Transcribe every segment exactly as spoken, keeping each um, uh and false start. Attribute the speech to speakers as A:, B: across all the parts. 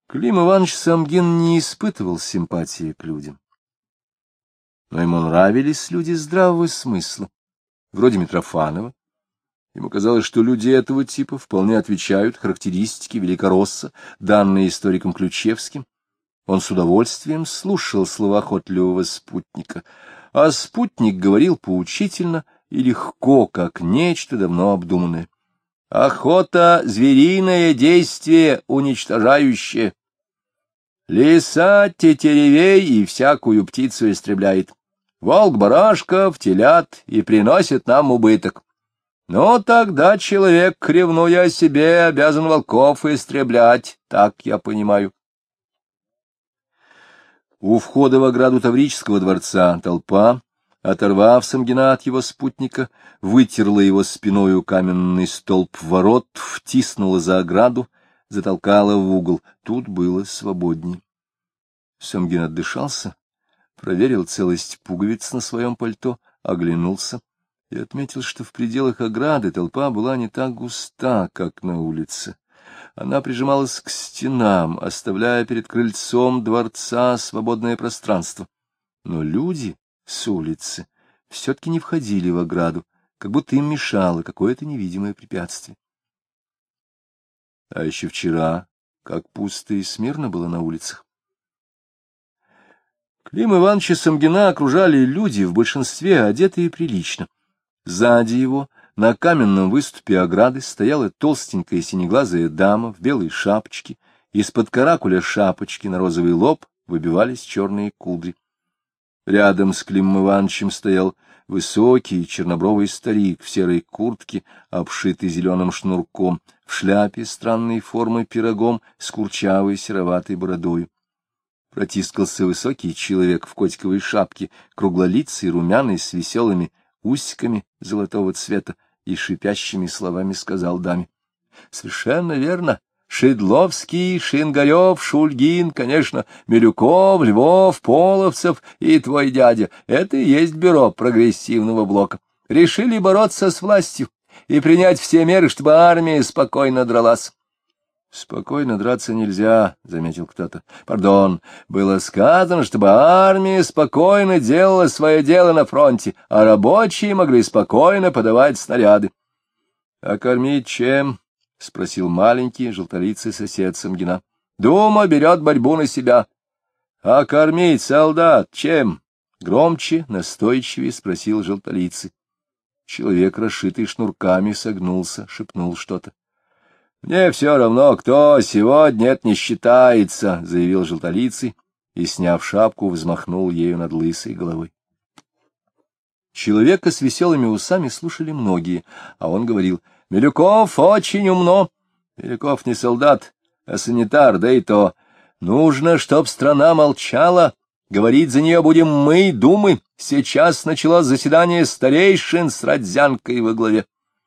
A: Клим Иванович Самгин не испытывал симпатии к людям. Но ему нравились люди здравого смысла, вроде Митрофанова. Ему казалось, что люди этого типа вполне отвечают характеристике великоросса, данные историком Ключевским. Он с удовольствием слушал словоохотливого спутника, а спутник говорил поучительно и легко, как нечто давно обдуманное. Охота — звериное действие, уничтожающее. Лиса тетеревей и всякую птицу истребляет. Волк барашков, телят и приносит нам убыток. Но тогда человек, ревнуя о себе, обязан волков истреблять, так я понимаю. У входа в ограду Таврического дворца толпа, оторвав Самгина от его спутника, вытерла его спиною каменный столб ворот, втиснула за ограду, затолкала в угол. Тут было свободнее. Самгин отдышался, проверил целость пуговиц на своем пальто, оглянулся и отметил, что в пределах ограды толпа была не так густа, как на улице. Она прижималась к стенам, оставляя перед крыльцом дворца свободное пространство. Но люди с улицы все-таки не входили в ограду, как будто им мешало какое-то невидимое препятствие. А еще вчера, как пусто и смирно было на улицах. Клим Ивановича Самгина окружали люди, в большинстве одетые прилично. Сзади его, на каменном выступе ограды, стояла толстенькая синеглазая дама в белой шапочке, из-под каракуля шапочки на розовый лоб выбивались черные кудри. Рядом с Климом Ивановичем стоял высокий чернобровый старик в серой куртке, обшитый зеленым шнурком, в шляпе странной формы пирогом с курчавой сероватой бородою. Протискался высокий человек в котиковой шапке, круглолицый, румяный, с веселыми усиками золотого цвета, и шипящими словами сказал даме: — Совершенно верно. Шедловский, Шингарев, Шульгин, конечно, Милюков, Львов, Половцев и твой дядя — это и есть бюро прогрессивного блока. Решили бороться с властью и принять все меры, чтобы армия спокойно дралась. — Спокойно драться нельзя, — заметил кто-то. — Пардон, было сказано, чтобы армия спокойно делала свое дело на фронте, а рабочие могли спокойно подавать снаряды. — А кормить чем? — спросил маленький желтолицый сосед Самгина. — Дума берет борьбу на себя. — А кормить солдат чем? — громче, настойчивее спросил желтолицый. Человек, расшитый шнурками, согнулся, шепнул что-то. — Мне все равно, кто сегодня это не считается, — заявил желтолицый и, сняв шапку, взмахнул ею над лысой головой. Человека с веселыми усами слушали многие, а он говорил: — Милюков очень умно. Милюков не солдат, а санитар, да и то. Нужно, чтоб страна молчала. Говорить за нее будем мы, думы. Сейчас началось заседание старейшин с Родзянкой во главе.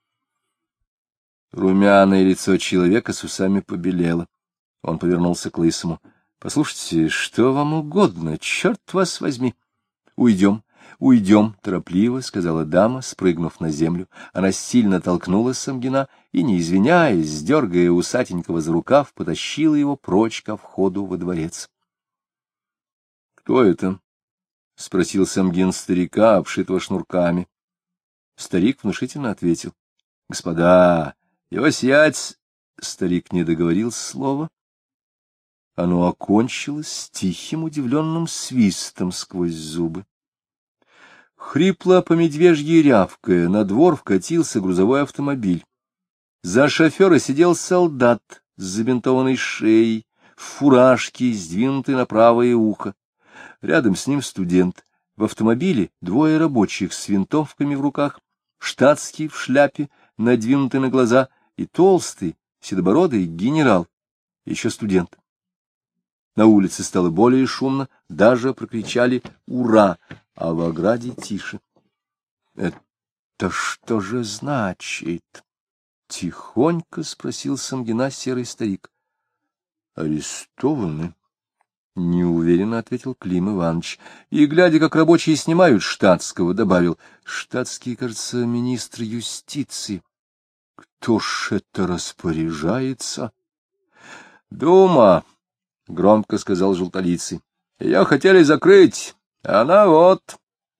A: Румяное лицо человека с усами побелело. Он повернулся к лысому. — Послушайте, что вам угодно, черт вас возьми. — Уйдем, уйдем, — торопливо сказала дама, спрыгнув на землю. Она сильно толкнула Самгина и, не извиняясь, дергая усатенького за рукав, потащила его прочь ко входу во дворец. — Кто это? — спросил Самгин старика, обшитого шнурками. Старик внушительно ответил: — Господа, его сиять... Старик не договорил слова. Оно окончилось тихим удивленным свистом сквозь зубы. Хрипло по медвежьи рявкая, на двор вкатился грузовой автомобиль. За шофера сидел солдат с забинтованной шеей, в фуражке, сдвинутой на правое ухо. Рядом с ним студент. В автомобиле двое рабочих с винтовками в руках, штатский в шляпе, надвинутый на глаза, и толстый, седобородый генерал, еще студент. На улице стало более шумно, даже прокричали «Ура!», а в ограде тише. — Это что же значит? — тихонько спросил Самгина серый старик. — Арестованы? — неуверенно ответил Клим Иванович. И, глядя, как рабочие снимают штатского, добавил: — Штатский, кажется, министр юстиции. — Кто ж это распоряжается? — Дума, — громко сказал желтолицый. — Ее хотели закрыть, а она вот...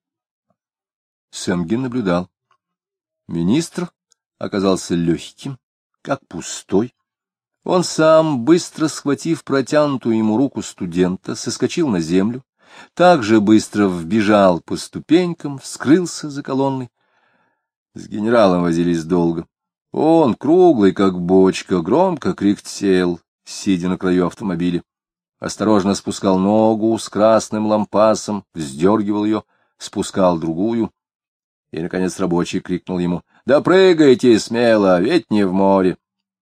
A: Самгин наблюдал. Министр оказался легким, как пустой. Он сам, быстро схватив протянутую ему руку студента, соскочил на землю, так же быстро вбежал по ступенькам, скрылся за колонной. С генералом возились долго. Он, круглый, как бочка, громко кряхтел, сидя на краю автомобиля. Осторожно спускал ногу с красным лампасом, вздергивал ее, спускал другую. И, наконец, рабочий крикнул ему: — Да прыгайте смело, ведь не в море.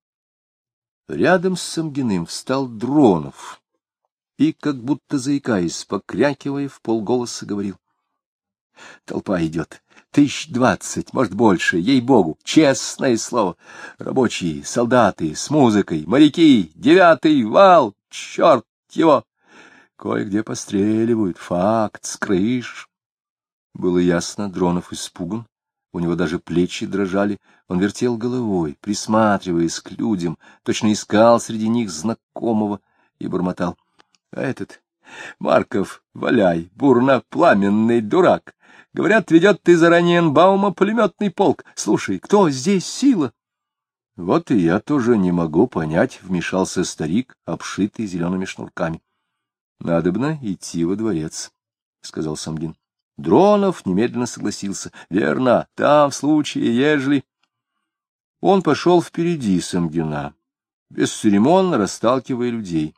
A: Рядом с Самгиным встал Дронов и, как будто заикаясь, покрякивая, вполголоса говорил: — Толпа идет. Тысяч двадцать, может, больше, ей-богу, честное слово. Рабочие, солдаты, с музыкой, моряки, девятый вал, черт его! Кое-где постреливают, факт, с крыш. Было ясно, Дронов испуган, у него даже плечи дрожали, он вертел головой, присматриваясь к людям, точно искал среди них знакомого и бормотал: — А этот Марков, валяй, бурно-пламенный дурак! Говорят, ведет из Ораниенбаума пулеметный полк. Слушай, кто здесь сила? — Вот и я тоже не могу понять, — вмешался старик, обшитый зелеными шнурками. — Надобно идти во дворец, — сказал Самгин. Дронов немедленно согласился. — Верно, там, в случае, ежели... Он пошел впереди Самгина, бесцеремонно расталкивая людей.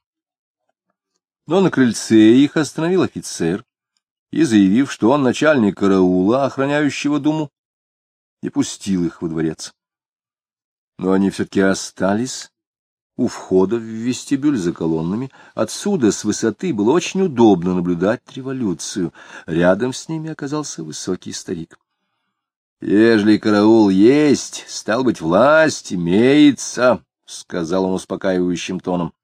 A: Но на крыльце их остановил офицер и, заявив, что он начальник караула, охраняющего Думу, не пустил их во дворец. Но они все-таки остались у входа в вестибюль за колоннами. Отсюда, с высоты, было очень удобно наблюдать революцию. Рядом с ними оказался высокий старик. — Ежели караул есть, стал быть, власть имеется, — сказал он успокаивающим тоном.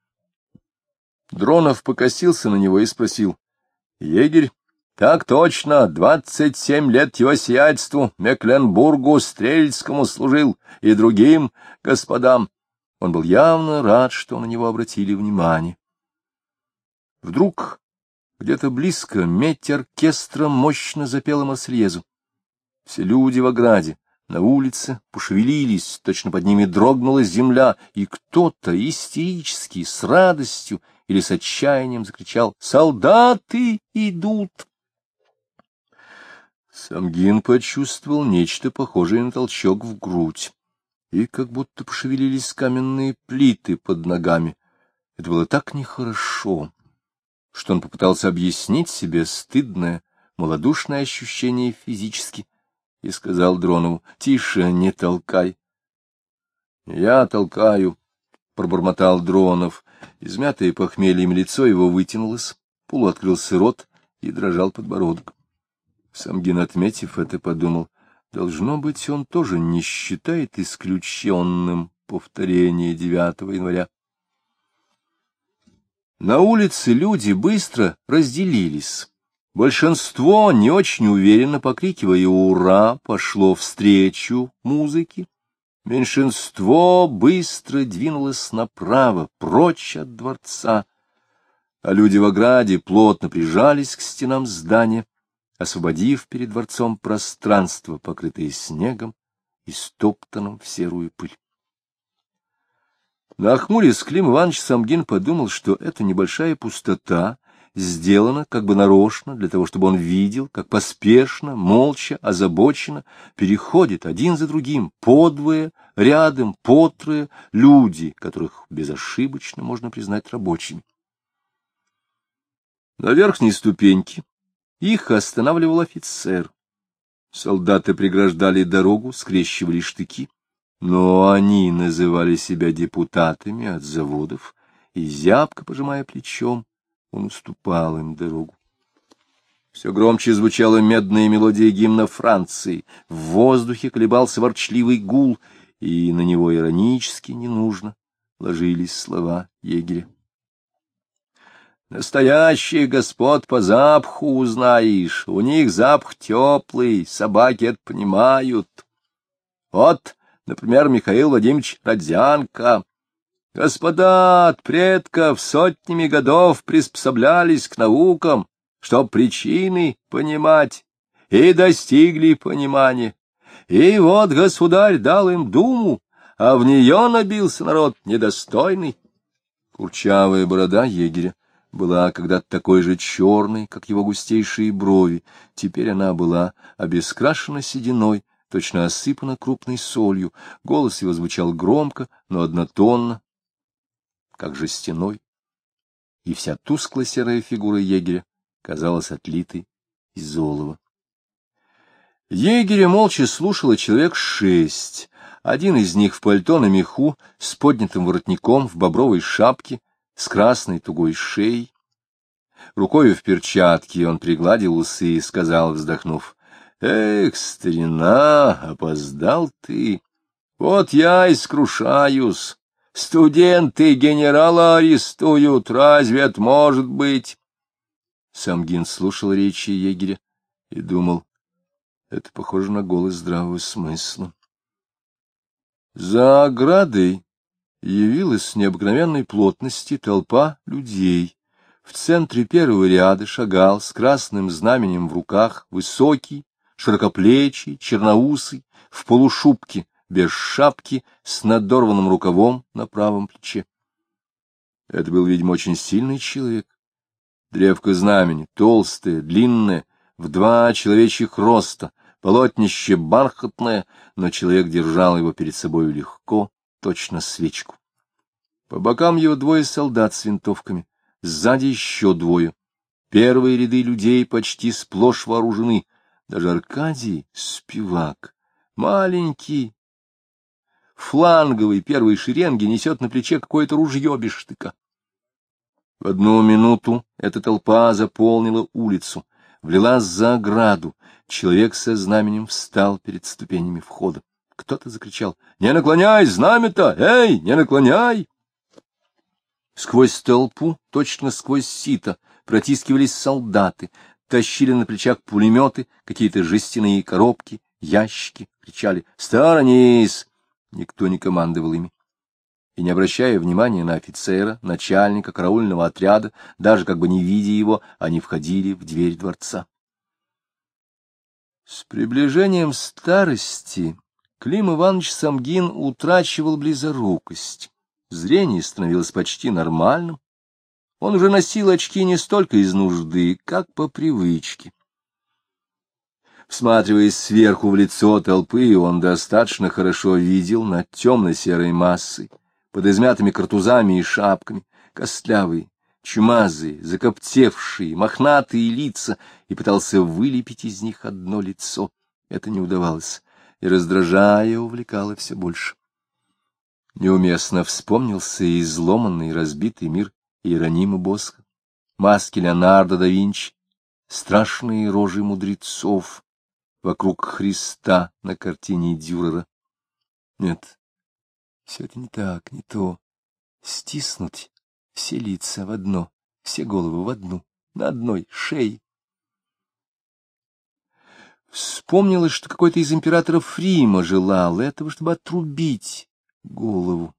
A: Дронов покосился на него и спросил: — Егерь? — Так точно, двадцать семь лет его сиятельству Мекленбургу Стрельцкому служил и другим господам. Он был явно рад, что на него обратили внимание. Вдруг где-то близко медь оркестра мощно запела Марсельезу. Все люди в ограде, на улице пошевелились, точно под ними дрогнула земля, и кто-то истерически, с радостью или с отчаянием закричал: «Солдаты идут!» Самгин почувствовал нечто похожее на толчок в грудь, и как будто пошевелились каменные плиты под ногами. Это было так нехорошо, что он попытался объяснить себе стыдное, малодушное ощущение физически, и сказал Дронову: — Тише, не толкай. — Я толкаю, — пробормотал Дронов. Измятое похмельем лицо его вытянулось, полуоткрылся рот и дрожал подбородок. Самгин, отметив это, подумал: должно быть, он тоже не считает исключенным повторение девятого января. На улице люди быстро разделились. Большинство, не очень уверенно покрикивая «Ура!», пошло встречу музыке. Меньшинство быстро двинулось направо, прочь от дворца, а люди в ограде плотно прижались к стенам здания, освободив перед дворцом пространство, покрытое снегом и стоптанным в серую пыль. Нахмурясь, Клим Иванович Самгин подумал, что эта небольшая пустота сделана как бы нарочно для того, чтобы он видел, как поспешно, молча, озабоченно переходят один за другим, подвое, рядом, потрое, люди, которых безошибочно можно признать рабочими. На верхней ступеньке их останавливал офицер. Солдаты преграждали дорогу, скрещивали штыки, но они называли себя депутатами от заводов, и, зябко пожимая плечом, он уступал им дорогу. Все громче звучала медная мелодия гимна Франции, в воздухе колебался ворчливый гул, и на него иронически ненужно ложились слова егеря. Настоящих господ по запаху узнаешь, у них запах теплый, собаки это понимают. Вот, например, Михаил Владимирович Родзянко. Господа от предков сотнями годов приспособлялись к наукам, чтоб причины понимать, и достигли понимания. И вот государь дал им думу, а в нее набился народ недостойный. Курчавая борода егеря была когда-то такой же черной, как его густейшие брови. Теперь она была обескрашена сединой, точно осыпана крупной солью. Голос его звучал громко, но однотонно, как жестяной, и вся тускло-серая фигура егеря казалась отлитой из олова. Егеря молча слушало человек шесть. Один из них в пальто на меху, с поднятым воротником, в бобровой шапке, с красной тугой шеей. Рукою в перчатке он пригладил усы и сказал, вздохнув: — Эх, старина, опоздал ты. Вот я и скрушаюсь. Студенты генерала арестуют, разве это может быть? Самгин слушал речи егеря и думал: это похоже на голос здравого смысла. За оградой явилась с необыкновенной плотности толпа людей. В центре первого ряда шагал с красным знаменем в руках высокий, широкоплечий, черноусый, в полушубке, без шапки, с надорванным рукавом на правом плече. Это был, видимо, очень сильный человек. Древко знамени, толстое, длинное, в два человечьих роста, полотнище бархатное, но человек держал его перед собой легко, точно свечку. По бокам его двое солдат с винтовками, сзади еще двое. Первые ряды людей почти сплошь вооружены. Даже Аркадий, спивак, маленький, фланговый первой шеренги, несет на плече какое-то ружье без штыка. В одну минуту эта толпа заполнила улицу, влилась за ограду. Человек со знаменем встал перед ступенями входа. Кто-то закричал: — Не наклоняй знамя-то! Эй, не наклоняй! Сквозь толпу, точно сквозь сито, протискивались солдаты, тащили на плечах пулеметы, какие-то жестяные коробки, ящики, кричали: «Сторонись!» Никто не командовал ими. И, не обращая внимания на офицера, начальника караульного отряда, даже как бы не видя его, они входили в дверь дворца. С приближением старости Клим Иванович Самгин утрачивал близорукость. Зрение становилось почти нормальным. Он уже носил очки не столько из нужды, как по привычке. Всматриваясь сверху в лицо толпы, он достаточно хорошо видел над темно-серой массой, под измятыми картузами и шапками, костлявые, чумазые, закоптевшие, мохнатые лица, и пытался вылепить из них одно лицо. Это не удавалось, и, раздражая, увлекало все больше. Неуместно вспомнился и изломанный, разбитый мир Иеронима Босха, маски Леонардо да Винчи, страшные рожи мудрецов вокруг Христа на картине Дюрера. Нет, все это не так, не то. Стиснуть все лица в одно, все головы в одну, на одной шее. Вспомнилось, что какой-то из императоров Рима желал этого, чтобы отрубить голову.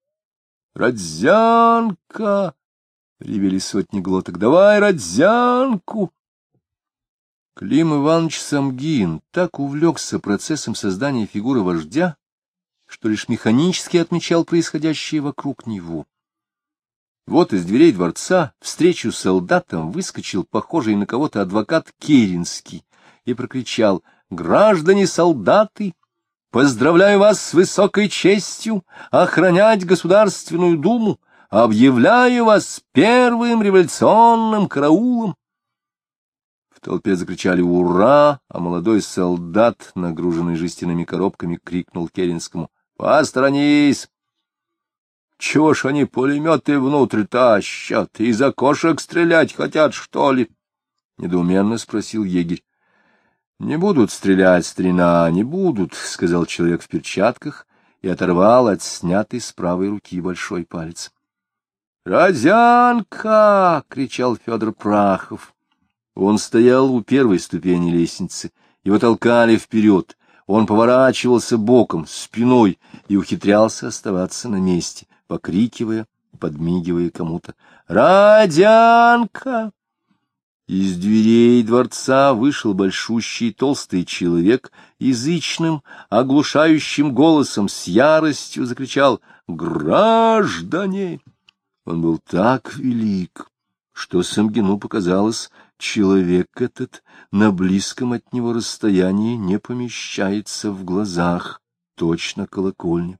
A: «Родзянка!» — ревели сотни глоток. «Давай Родзянку!» Клим Иванович Самгин так увлекся процессом создания фигуры вождя, что лишь механически отмечал происходящее вокруг него. Вот из дверей дворца встречу с солдатом выскочил похожий на кого-то адвокат Керенский и прокричал: «Граждане-солдаты! Поздравляю вас с высокой честью охранять Государственную Думу! Объявляю вас первым революционным караулом!» В толпе закричали «Ура!», а молодой солдат, нагруженный жестяными коробками, крикнул Керенскому: «Посторонись! Чего ж они пулеметы внутрь тащат? Из окошек стрелять хотят, что ли?» — недоуменно спросил егерь. — Не будут стрелять, старина, не будут, — сказал человек в перчатках и оторвал от снятой с правой руки большой палец. — Родзянка! — кричал Федор Прахов. Он стоял у первой ступени лестницы, его толкали вперед, он поворачивался боком, спиной и ухитрялся оставаться на месте. покрикивая, подмигивая кому-то. «Родянка!» Из дверей дворца вышел большущий толстый человек, язычным, оглушающим голосом с яростью закричал: «Граждане!» Он был так велик, что Самгину показалось, человек этот на близком от него расстоянии не помещается в глазах, точно колокольня.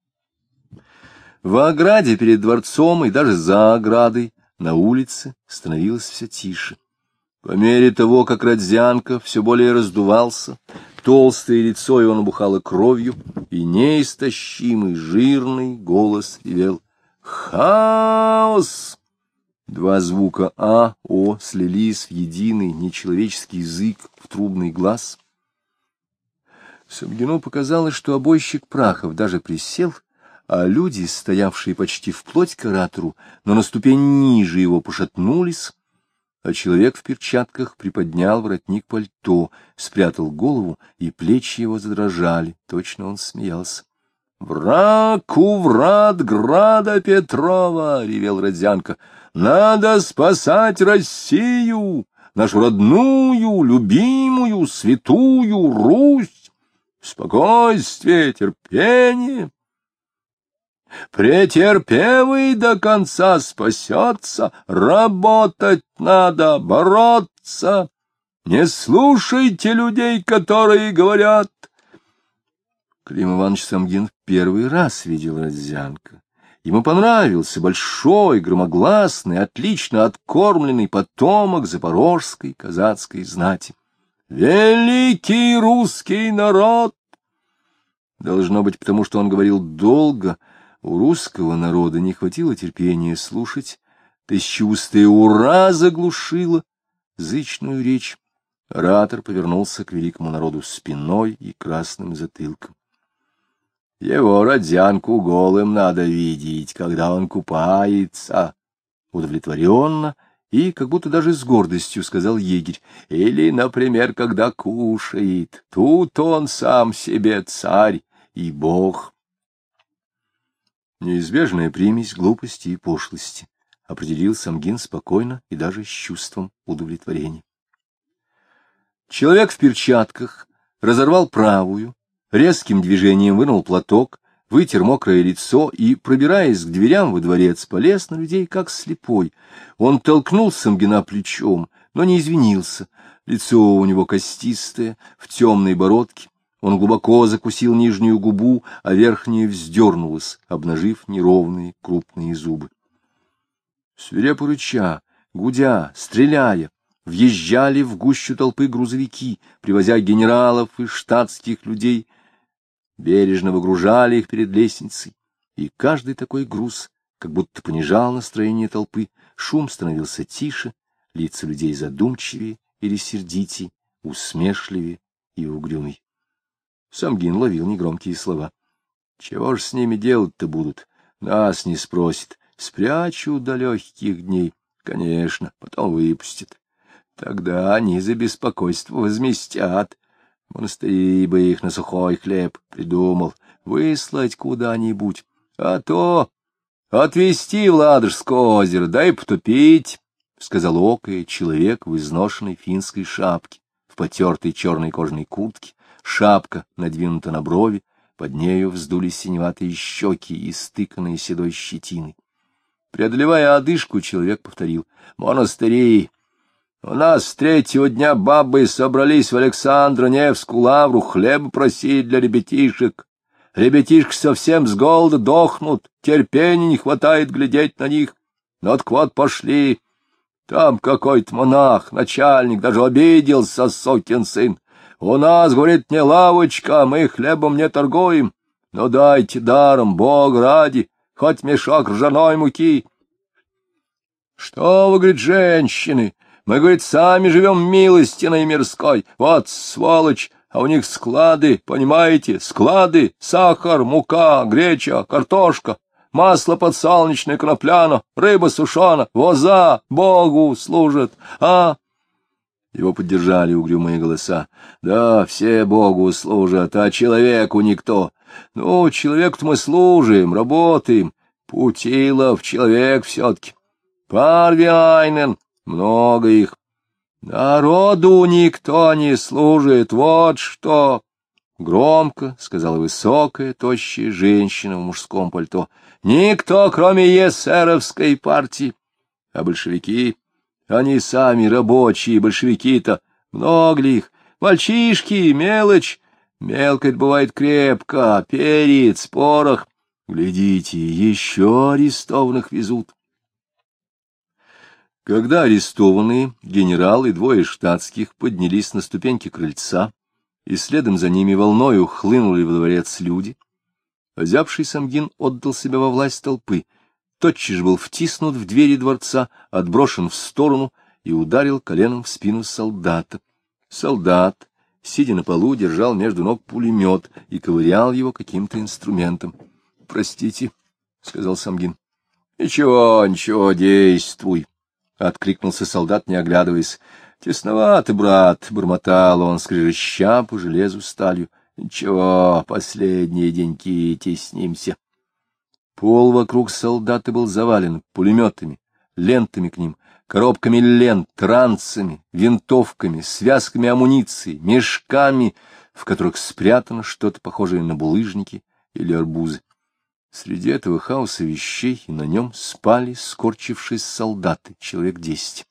A: В ограде перед дворцом и даже за оградой на улице становилось все тише. По мере того, как Родзянко все более раздувался, толстое лицо его набухало кровью, и неистощимый жирный голос ревел: «Хаос!» Два звука «а», «о» слились в единый нечеловеческий язык, в трубный глаз. Самгину показалось, что обойщик Прахов даже присел, а люди, стоявшие почти вплоть к оратору, но на ступень ниже его, пошатнулись, а человек в перчатках приподнял воротник пальто, спрятал голову, и плечи его задрожали, точно он смеялся. «Враг у врат града Петрова!» — ревел Родзянко. «Надо спасать Россию, нашу родную, любимую, святую Русь! Спокойствие, терпение! Претерпевый до конца спасется, работать надо, бороться. Не слушайте людей, которые говорят». Клим Иванович Самгин в первый раз видел Родзянко. Ему понравился большой, громогласный, отлично откормленный потомок запорожской казацкой знати. «Великий русский народ!» Должно быть, потому что он говорил долго. У русского народа не хватило терпения слушать. Тысячеустое «ура» заглушило зычную речь. Оратор повернулся к великому народу спиной и красным затылком. «Его Родзянку голым надо видеть, когда он купается», — удовлетворенно и как будто даже с гордостью сказал егерь. «Или, например, когда кушает. Тут он сам себе царь и бог». Неизбежная примесь глупости и пошлости, определил Самгин спокойно и даже с чувством удовлетворения. Человек в перчатках разорвал правую, резким движением вынул платок, вытер мокрое лицо и, пробираясь к дверям во дворец, полез на людей, как слепой. Он толкнул Самгина плечом, но не извинился. Лицо у него костистое, в темной бородке. Он глубоко закусил нижнюю губу, а верхняя вздернулась, обнажив неровные крупные зубы. Свирепо рыча, гудя, стреляя, въезжали в гущу толпы грузовики, привозя генералов и штатских людей, бережно выгружали их перед лестницей, и каждый такой груз как будто понижал настроение толпы, шум становился тише, лица людей задумчивее или сердитей, усмешливее и угрюмей. Самгин ловил негромкие слова. «Чего ж с ними делать-то будут? Нас не спросят. Спрячу до легких дней. Конечно, потом выпустят. Тогда они за беспокойство возместят. Монастыри бы их на сухой хлеб придумал. Выслать куда-нибудь. А то отвезти в Ладожское озеро, да и потопить», — сказал окая человек в изношенной финской шапке, в потертой черной кожаной куртке. Шапка надвинута на брови, под нею вздулись синеватые щеки, истыканные седой щетиной. Преодолевая одышку, человек повторил: «Монастыри! У нас с третьего дня бабы собрались в Александро-Невскую лавру хлеба просить для ребятишек. Ребятишки совсем с голода дохнут, терпения не хватает глядеть на них. Ну так вот пошли. Там какой-то монах, начальник, даже обиделся, сокин сын. У нас, говорит, не лавочка, мы хлебом не торгуем. Но дайте даром, Бог ради, хоть мешок ржаной муки». «Что вы, говорит, женщины, мы, говорит, сами живем милостиной мирской. Вот сволочь, а у них склады, понимаете, склады, сахар, мука, греча, картошка, масло подсолнечное, конопляно, рыба сушеная, воза, Богу служат, а...» Его поддержали угрюмые голоса. «Да, все Богу служат, а человеку никто. Ну, человеку-то мы служим, работаем. Путилов, человек все-таки. Парвиайнен, много их. Народу никто не служит, вот что. Громко сказала высокая, тощая женщина в мужском пальто. Никто, кроме эсеровской партии. А большевики, они сами рабочие, большевики-то, много ли их? Мальчишки, мелочь. Мелко бывает крепко, перец, порох. Глядите, еще арестованных везут. Когда арестованные, генерал и двое штатских поднялись на ступеньки крыльца, и следом за ними волною хлынули во дворец люди, озябший Самгин отдал себя во власть толпы, тотчас же был втиснут в двери дворца, отброшен в сторону и ударил коленом в спину солдата. Солдат, сидя на полу, держал между ног пулемет и ковырял его каким-то инструментом. — Простите, — сказал Самгин. — Ничего, ничего, действуй, — откликнулся солдат, не оглядываясь. — Тесновато, брат, — бормотал он, скрежеща по железу сталью. — Ничего, последние деньки теснимся. Пол вокруг солдата был завален пулеметами, лентами к ним, коробками лент, ранцами, винтовками, связками амуниции, мешками, в которых спрятано что-то похожее на булыжники или арбузы. Среди этого хаоса вещей и на нем спали, скорчившись, солдаты, человек десять.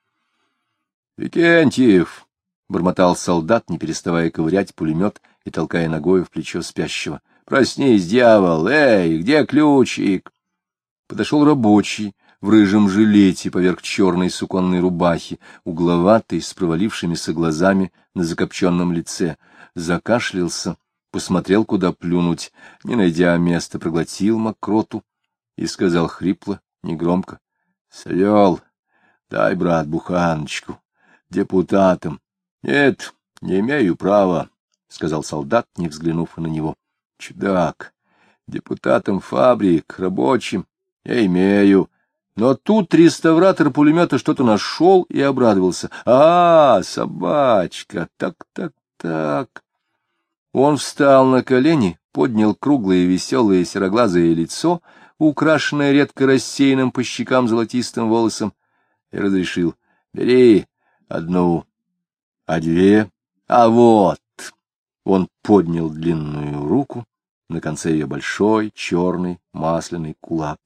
A: — Викентьев! — бормотал солдат, не переставая ковырять пулемет и толкая ногою в плечо спящего. — Проснись, дьявол! Эй, где ключик? Подошел рабочий в рыжем жилете поверх черной суконной рубахи, угловатый, с провалившимися глазами на закопченном лице. Закашлялся, посмотрел, куда плюнуть, не найдя места, проглотил мокроту и сказал хрипло, негромко: — Слёл, дай, брат, буханочку. Депутатам. — Нет, не имею права, — сказал солдат, не взглянув на него. — Чудак, депутатам фабрик, рабочим я имею. Но тут реставратор пулемета что-то нашел и обрадовался. — А, собачка, так-так-так. Он встал на колени, поднял круглое веселое сероглазое лицо, украшенное редко рассеянным по щекам золотистым волосом, и разрешил: — Бери одну, а две, а вот. Он поднял длинную руку, на конце ее большой, черный, масляный кулак.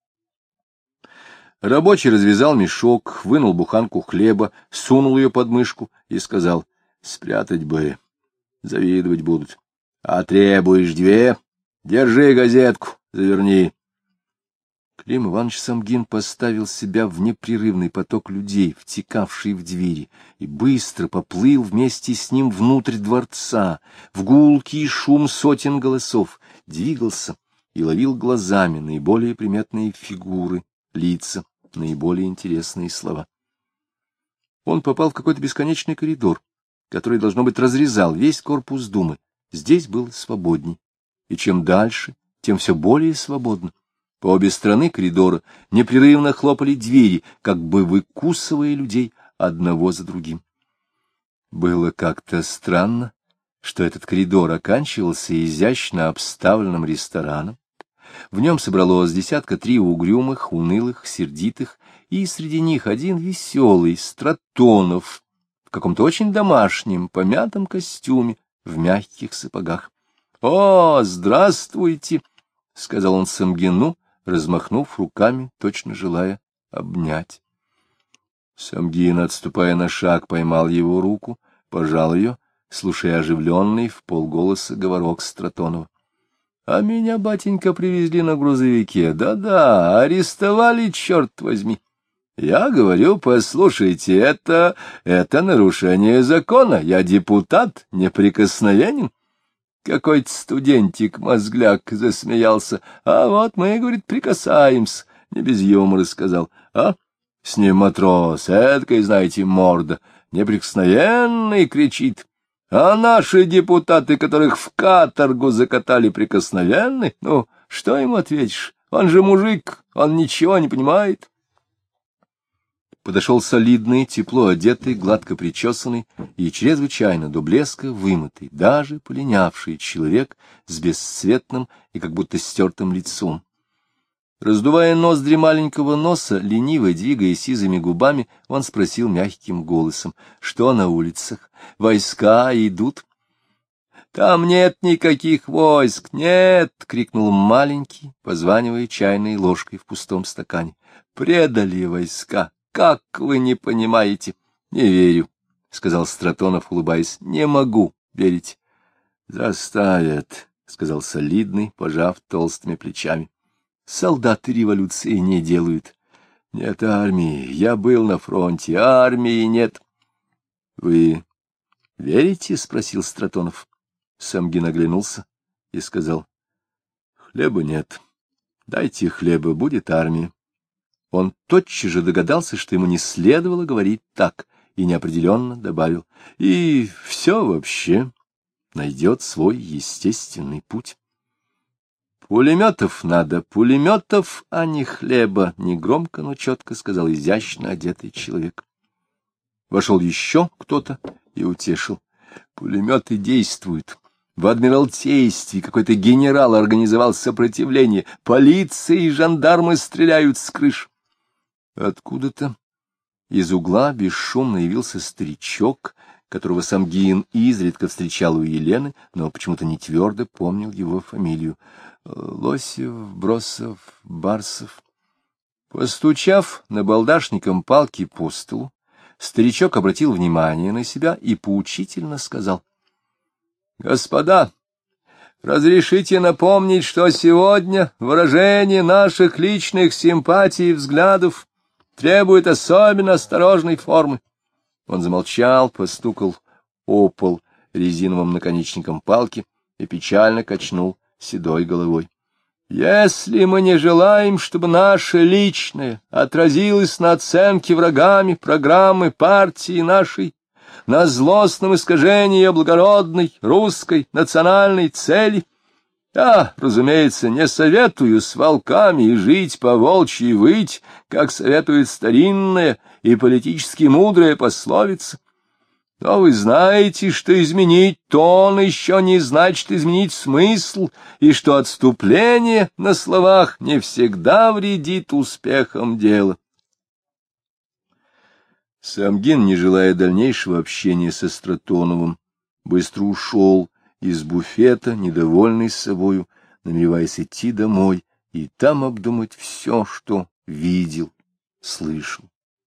A: Рабочий развязал мешок, вынул буханку хлеба, сунул ее под мышку и сказал: — Спрятать бы, завидовать будут. А требуешь две? Держи газетку, заверни. Клим Иванович Самгин поставил себя в непрерывный поток людей, втекавший в двери, и быстро поплыл вместе с ним внутрь дворца, в гулкий шум сотен голосов, двигался и ловил глазами наиболее приметные фигуры, лица, наиболее интересные слова. Он попал в какой-то бесконечный коридор, который, должно быть, разрезал весь корпус Думы. Здесь было свободней, и чем дальше, тем все более свободно. По обе стороны коридора непрерывно хлопали двери, как бы выкусывая людей одного за другим. Было как-то странно, что этот коридор оканчивался изящно обставленным рестораном. В нем собралось десятка три угрюмых, унылых, сердитых, и среди них один веселый, Стратонов, в каком-то очень домашнем, помятом костюме, в мягких сапогах. — О, здравствуйте! — сказал он Самгину, размахнув руками, точно желая обнять. Самгин, отступая на шаг, поймал его руку, пожал ее, слушая оживленный вполголоса говорок Стратонова. — А меня, батенька, привезли на грузовике. Да-да, арестовали, черт возьми. Я говорю: послушайте, это... это нарушение закона. Я депутат, неприкосновенен. Какой-то студентик-мозгляк засмеялся. А вот мы, говорит, прикасаемся. Не без юмора сказал. А? С ним матрос, эдакой, знаете, морда. Неприкосновенный, кричит. А наши депутаты, которых в каторгу закатали, прикосновенны? Ну, что ему ответишь? Он же мужик, он ничего не понимает. Подошел солидный, тепло одетый, гладко причесанный и чрезвычайно до блеска вымытый, даже полинявший человек с бесцветным и как будто стертым лицом. Раздувая ноздри маленького носа, лениво двигая сизыми губами, он спросил мягким голосом: — Что на улицах? Войска идут? — Там нет никаких войск, нет! — крикнул маленький, позванивая чайной ложкой в пустом стакане. — Предали войска! Как вы не понимаете? — Не верю, — сказал Стратонов, улыбаясь. — Не могу верить. — Заставят, — сказал солидный, пожав толстыми плечами. — Солдаты революции не делают. — Нет армии. Я был на фронте. Армии нет. — Вы верите? — спросил Стратонов. Самгин оглянулся и сказал: — Хлеба нет. Дайте хлеба, будет армия. Он тотчас же догадался, что ему не следовало говорить так, и неопределенно добавил: — И все вообще найдет свой естественный путь. — Пулеметов надо, пулеметов, а не хлеба, — негромко, но четко сказал изящно одетый человек. Вошел еще кто-то и утешил: — Пулеметы действуют. В Адмиралтействе какой-то генерал организовал сопротивление. Полиция и жандармы стреляют с крыш. Откуда-то из угла бесшумно явился старичок, которого Самгин изредка встречал у Елены, но почему-то не твердо помнил его фамилию. Лосев, Бросов, Барсов. Постучав набалдашником палки по столу, старичок обратил внимание на себя и поучительно сказал: — Господа, разрешите напомнить, что сегодня выражение наших личных симпатий и взглядов требует особенно осторожной формы. Он замолчал, постукал о пол резиновым наконечником палки и печально качнул седой головой. Если мы не желаем, чтобы наше личное отразилось на оценке врагами программы партии нашей, на злостном искажении ее благородной русской национальной цели, я, разумеется, не советую с волками и жить по-волчьи выть, как советует старинная и политически мудрая пословица. Но вы знаете, что изменить тон еще не значит изменить смысл, и что отступление на словах не всегда вредит успехам дела. Самгин, не желая дальнейшего общения со Стратоновым, быстро ушел из буфета, недовольный собою, намереваясь идти домой и там обдумать все, что видел, слышал.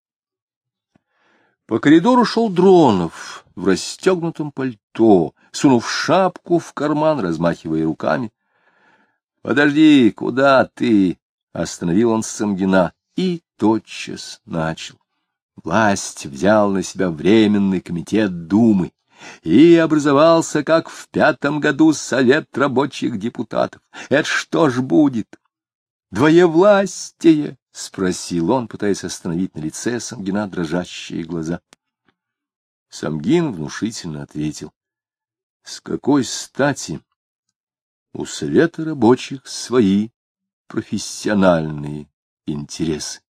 A: По коридору шел Дронов в расстегнутом пальто, сунув шапку в карман, размахивая руками. — Подожди, куда ты? — остановил он Самгина и тотчас начал. Власть взял на себя Временный комитет Думы, и образовался, как в пятом году, Совет рабочих депутатов. Это что ж будет? Двоевластие? — спросил он, пытаясь остановить на лице Самгина дрожащие глаза. Самгин внушительно ответил: — С какой стати? У Совета рабочих свои профессиональные интересы.